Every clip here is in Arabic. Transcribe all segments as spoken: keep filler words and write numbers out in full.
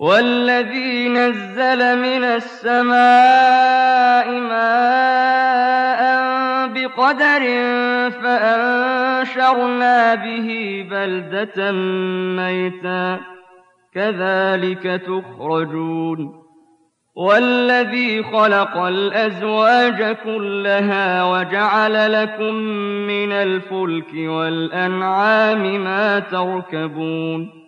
وَالَّذِي نَزَّلَ مِنَ السَّمَاءِ مَاءً بِقَدَرٍ فَأَنشَرْنَا بِهِ بَلْدَةً مَّيْتًا ۚ كَذَٰلِكَ تُخْرَجُونَ وَالَّذِي خَلَقَ الْأَزْوَاجَ كُلَّهَا وَجَعَلَ لَكُم مِّنَ الْفُلْكِ وَالْأَنْعَامِ مَا تَرْكَبُونَ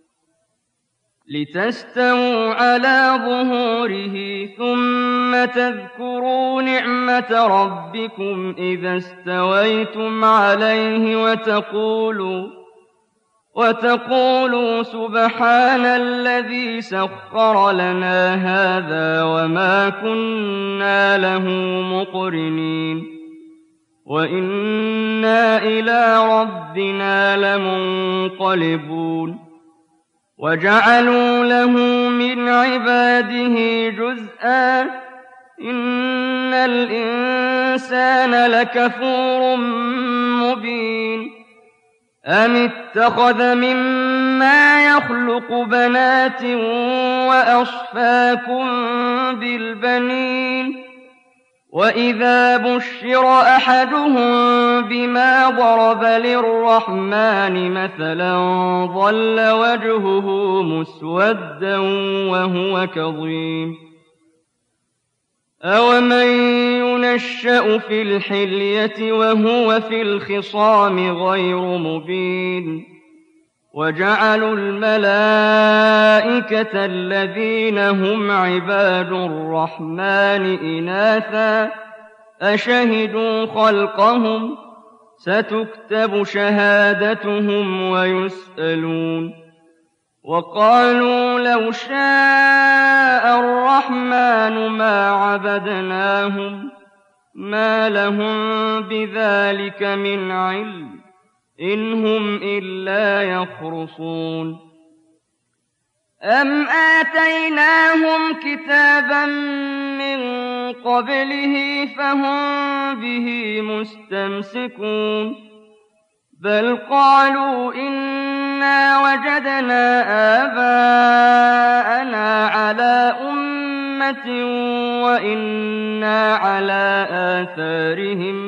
لِتَسْتَوُوا عَلَىٰ ظُهُورِهِ ثُمَّ تَذْكُرُوا نِعْمَةَ رَبِّكُمْ إِذَا اسْتَوَيْتُمْ عَلَيْهِ وَتَقُولُوا وتقولوا سُبْحَانَ الَّذِي سَخَّرَ لَنَا هَٰذَا وَمَا كُنَّا لَهُ مُقْرِنِينَ وَإِنَّا إِلَىٰ رَبِّنَا لَمُنقَلِبُونَ وَجَعَلُوا لَهُ مِنْ عِبَادِهِ جُزْءًا ۚ إِنَّ الْإِنسَانَ لَكَفُورٌ مُّبِينٌ أَمِ اتَّخَذَ مِمَّا يَخْلُقُ بَنَاتٍ وَأَصْفَاكُم بِالْبَنِينَ وَإِذَا بُشِّرَ أَحَدُهُم بِمَا ضَرَبَ لِلرَّحْمَٰنِ مَثَلًا ظَلَّ وَجْهُهُ مُسْوَدًّا وَهُوَ كَظِيمٌ أَوَمَن يُنَشَّأُ فِي الْحِلْيَةِ وَهُوَ فِي الْخِصَامِ غَيْرُ مُبِينٍ وَجَعَلُوا الْمَلَائِكَةَ الَّذِينَ هُمْ عِبَادُ الرَّحْمَٰنِ إِنَاثًا أَشَهِدُوا خَلْقَهُمْ ۚ سَتُكْتَبُ شَهَادَتُهُمْ وَيُسْأَلُونَ وَقَالُوا لَوْ شَاءَ الرَّحْمَٰنُ مَا عَبَدْنَاهُم ۗ مَّا لَهُم بِذَٰلِكَ مِنْ عِلْمٍ ۖ إِنْ هُمْ إِلَّا يَخْرُصُونَ أَمْ آتَيْنَاهُمْ كِتَابًا مِّن قَبْلِهِ فَهُم بِهِ مُسْتَمْسِكُونَ بَلْ قَالُوا إِنَّا وَجَدْنَا آبَاءَنَا عَلَىٰ أُمَّةٍ وَإِنَّا عَلَىٰ آثَارِهِم